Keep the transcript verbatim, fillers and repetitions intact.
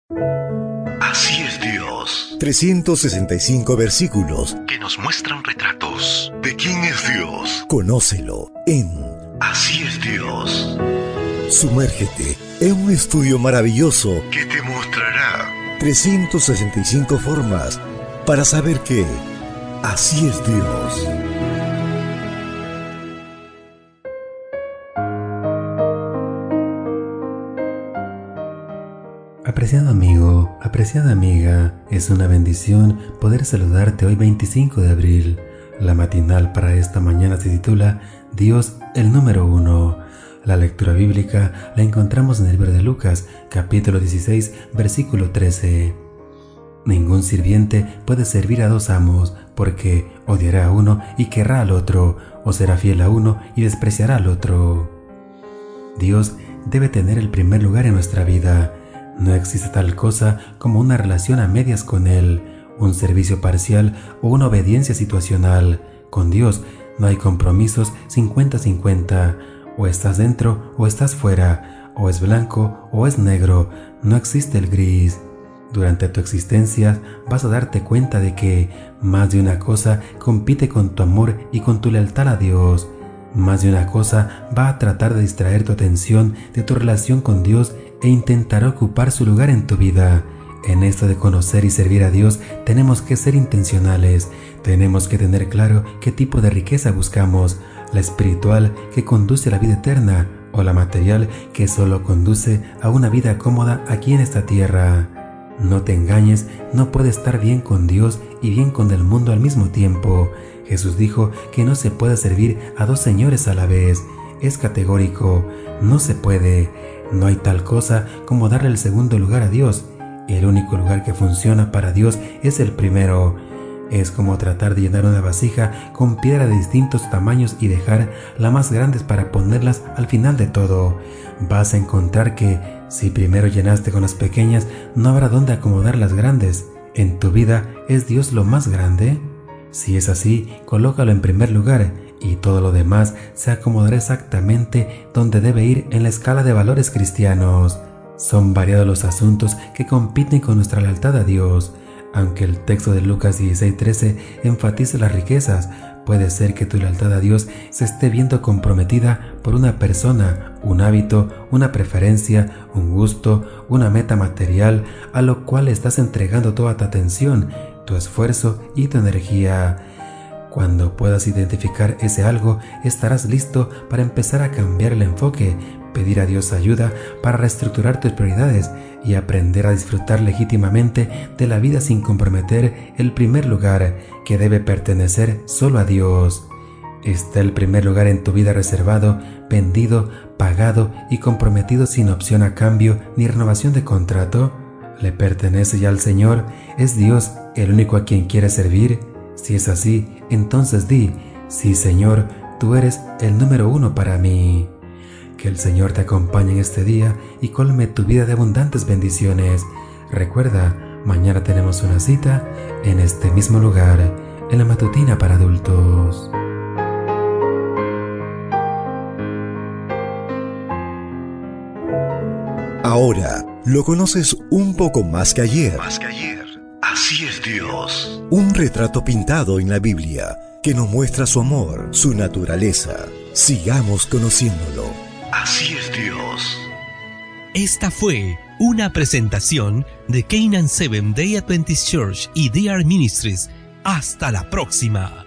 Así es Dios. trescientos sesenta y cinco versículos Que nos muestran retratos de quién es Dios. Conócelo en Así es Dios. Sumérgete en un estudio maravilloso Que te mostrará trescientas sesenta y cinco formas para saber que así es Dios. Apreciado amigo, apreciada amiga, es una bendición poder saludarte hoy veinticinco de abril. La matinal para esta mañana se titula Dios el número uno. La lectura bíblica la encontramos en el libro de Lucas, capítulo dieciséis, versículo trece. Ningún sirviente puede servir a dos amos, porque odiará a uno y querrá al otro, o será fiel a uno y despreciará al otro. Dios debe tener el primer lugar en nuestra vida. No existe tal cosa como una relación a medias con Él, un servicio parcial o una obediencia situacional. Con Dios no hay compromisos cincuenta cincuenta. O estás dentro o estás fuera, o es blanco o es negro, no existe el gris. Durante tu existencia vas a darte cuenta de que más de una cosa compite con tu amor y con tu lealtad a Dios. Más de una cosa va a tratar de distraer tu atención de tu relación con Dios e intentará ocupar su lugar en tu vida. En esto de conocer y servir a Dios tenemos que ser intencionales. Tenemos que tener claro qué tipo de riqueza buscamos, la espiritual que conduce a la vida eterna o la material que solo conduce a una vida cómoda aquí en esta tierra. No te engañes, no puedes estar bien con Dios y bien con el mundo al mismo tiempo. Jesús dijo que no se puede servir a dos señores a la vez. Es categórico, no se puede. No hay tal cosa como darle el segundo lugar a Dios. El único lugar que funciona para Dios es el primero. Es como tratar de llenar una vasija con piedra de distintos tamaños y dejar las más grandes para ponerlas al final de todo. Vas a encontrar que si primero llenaste con las pequeñas, no habrá dónde acomodar las grandes. ¿En tu vida es Dios lo más grande? Si es así, colócalo en primer lugar y todo lo demás se acomodará exactamente donde debe ir en la escala de valores cristianos. Son variados los asuntos que compiten con nuestra lealtad a Dios. Aunque el texto de Lucas dieciséis trece enfatice las riquezas, puede ser que tu lealtad a Dios se esté viendo comprometida por una persona, un hábito, una preferencia, un gusto, una meta material, a lo cual estás entregando toda tu atención, tu esfuerzo y tu energía. Cuando puedas identificar ese algo, estarás listo para empezar a cambiar el enfoque, pedir a Dios ayuda para reestructurar tus prioridades y aprender a disfrutar legítimamente de la vida sin comprometer el primer lugar, que debe pertenecer solo a Dios. ¿Está el primer lugar en tu vida reservado, vendido, pagado y comprometido sin opción a cambio ni renovación de contrato? ¿Le pertenece ya al Señor? ¿Es Dios el único a quien quieres servir? Si es así, entonces di, sí Señor, tú eres el número uno para mí. Que el Señor te acompañe en este día y colme tu vida de abundantes bendiciones. Recuerda, mañana tenemos una cita en este mismo lugar, en la matutina para adultos. Ahora lo conoces un poco más que ayer. Más que ayer. Así es Dios. Un retrato pintado en la Biblia que nos muestra su amor, su naturaleza. Sigamos conociéndolo. Así es Dios. Esta fue una presentación de Canaan Seventh Day Adventist Church y D R Ministries. Hasta la próxima.